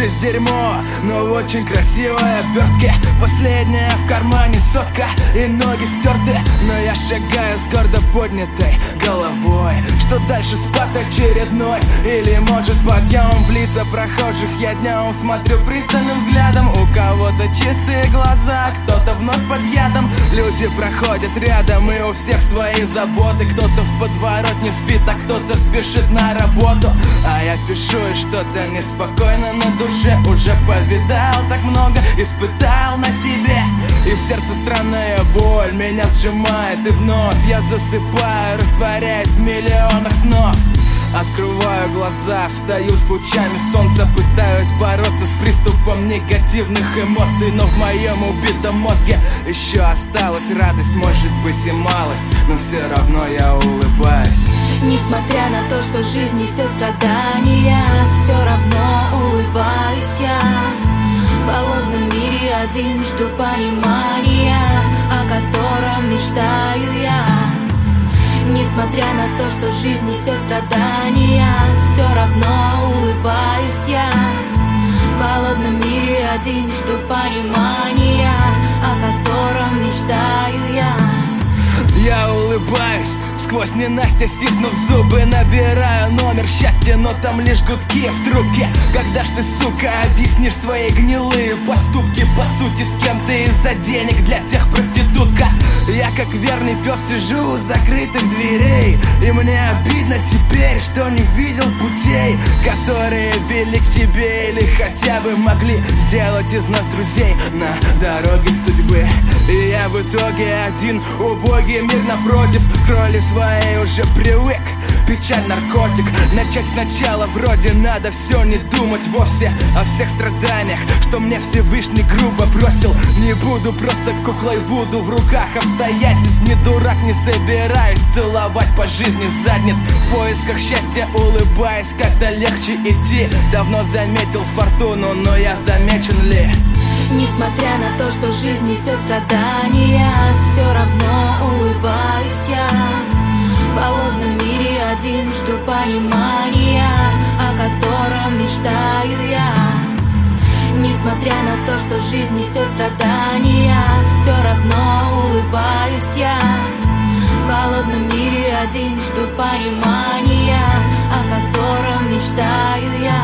Жизнь дерьмо, но очень красивая. Обертки, последняя в кармане сотка, и ноги стерты, но я шагаю с гордо поднятой головой. Что дальше, спад очередной? Или может подъем в лица прохожих? Я днем смотрю пристальным взглядом. У кого-то чистые глаза, кто-то вновь под ядом. Люди проходят рядом, и у всех свои заботы. Кто-то в подворотне спит, а кто-то спешит на работу. А я пишу, и что-то неспокойно на душе. Уже повидал так много, испытал на себе. И в сердце странная боль меня сжимает. И вновь я засыпаю, растворяясь в миллионах снов. Открываю глаза, встаю с лучами солнца. Пытаюсь бороться с приступом негативных эмоций. Но в моем убитом мозге еще осталась радость, может быть и малость, но все равно я улыбаюсь. Несмотря на то, что жизнь несет страдания, все равно улыбаюсь я. В холодном мире один жду понимания, о котором мечтаю я. Несмотря на то, что жизнь несет страдания, все равно улыбаюсь я. В холодном мире один жду понимания, о котором мечтаю я. Я улыбаюсь сквозь ненастье, стиснув зубы, набираю номер счастья, но там лишь гудки в трубке. Когда ж ты, сука, объяснишь свои гнилые поступки? По сути, с кем ты из-за денег, для тех проститутка. Я как верный пес сижу у закрытых дверей, и мне обидно теперь, что не видел путей, которые вели к тебе или хотя бы могли сделать из нас друзей на дороге судьбы. И я в итоге один убогий, мир напротив к роли своей уже привык. Печаль, наркотик, начать сначала вроде надо. Все не думать вовсе о всех страданиях, что мне Всевышний грубо бросил. Не буду просто куклой Вуду в руках обстоятельств. Не дурак, не собираюсь целовать по жизни задниц. В поисках счастья улыбаясь, как-то легче идти. Давно заметил фортуну, но я замечен ли? Несмотря на то, что жизнь несет страдания, все равно улыбаюсь я. В холодном мире один жду понимания, о котором мечтаю я. Несмотря на то, что жизнь несет страдания, все равно улыбаюсь я. В холодном мире один жду понимания, о котором мечтаю я.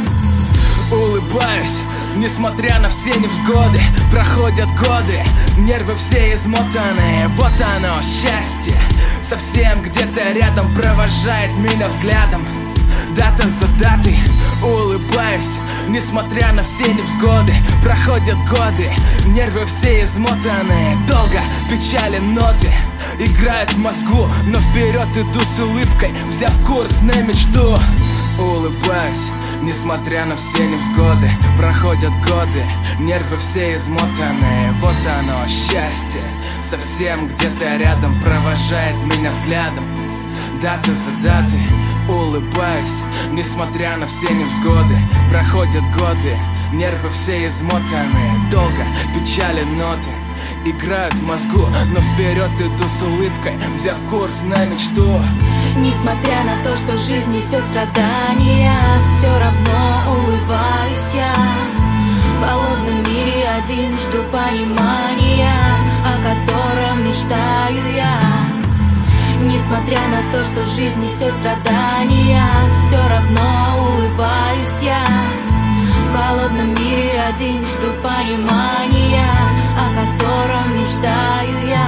Улыбаюсь, несмотря на все невзгоды. Проходят годы, нервы все измотанные. Вот оно, счастье, совсем где-то рядом, провожает меня взглядом. Дата за датой, улыбаюсь, несмотря на все невзгоды. Проходят годы, нервы все измотанные. Долго печали ноты играют в мозгу, но вперед иду с улыбкой, взяв курс на мечту. Улыбаюсь, несмотря на все невзгоды. Проходят годы, нервы все измотанные. Вот оно, счастье, совсем где-то рядом, провожает меня взглядом. Дата за датой, улыбаюсь, несмотря на все невзгоды. Проходят годы, нервы все измотанные. Долго печали ноты играют в мозгу, но вперед иду с улыбкой, взяв курс на мечту. Несмотря на то, что жизнь несет страдания, все равно улыбаюсь я. В холодном мире один жду понимания, о котором мечтаю я. Несмотря на то, что жизнь несет страдания, все равно улыбаюсь я. В холодном мире один жду понимания, о котором мечтаю я.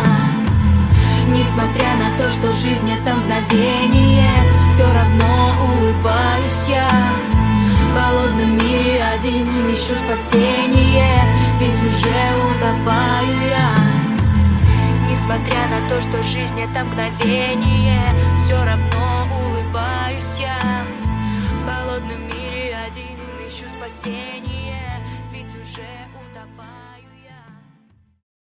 Несмотря на то, что жизнь это мгновение, все равно улыбаюсь я. В холодном мире один ищу спасение, ведь уже утопаю я. Несмотря на то, что жизнь это мгновение, все равно улыбаюсь я. В холодном мире один ищу спасение.